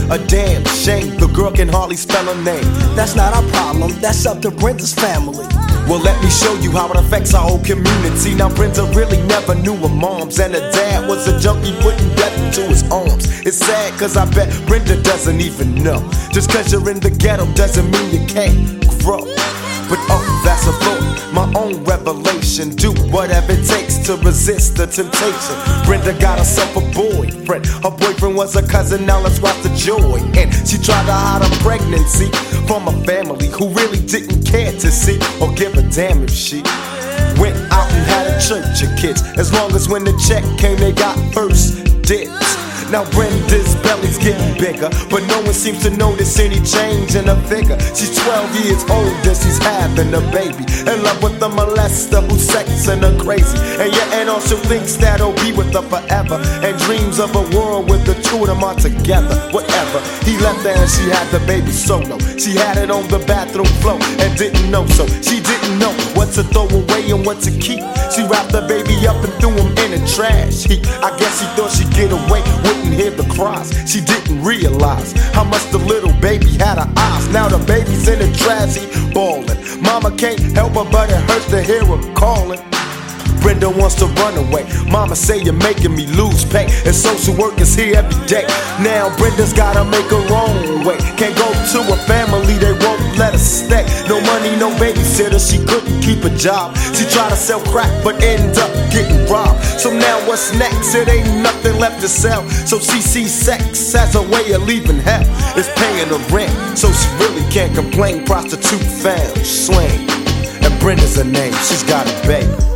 A damn shame, the girl can hardly spell her name. That's not our problem, that's up to Brenda's family. Well, let me show you how it affects our whole community. Now, Brenda really never knew her moms, and her dad was a junkie putting death into his arms. It's sad, cause I bet Brenda doesn't even know. Just cause you're in the ghetto doesn't mean you can't grow. But oh, that's a thought, my own revelation. Do whatever it takes to resist the temptation. Brenda got herself a boyfriend. Her boyfriend was a cousin, now let's watch the joy. And she tried to hide her pregnancy from a family who really didn't care to see or give a damn if she went out and had a church of kids. As long as when the check came, they got first dibs. Now Brenda's belly's getting bigger, but no one seems to notice any change in her figure. She's 12 years older, she's having a baby, in love with a molester who's sexing her crazy. And your aunt also thinks that he'll be with her forever, and dreams of a world with the two of them are together. Whatever, he left her and she had the baby solo. She had it on the bathroom floor and didn't know, so she didn't know what to throw away and what to keep. She wrapped the baby up and threw him in a trash heap. I guess she thought she'd get away, wouldn't hear the cries. She didn't realize how much the little baby had her eyes. Now the baby's in the trash heap bawling. Mama can't help her, but it hurts to hear her calling. Brenda wants to run away. Mama say you're making me lose pay, and social work is here every day. Now Brenda's gotta make her own way. Can't go to a family, they won't let her stay. No money, no babysitter, she couldn't keep a job. She tried to sell crack, but ended up getting robbed. So now what's next? It ain't nothing left to sell. So she sees sex as a way of leaving hell. It's paying the rent, so she really can't complain. Prostitute found, slain, and Brenda's her name. She's got a baby.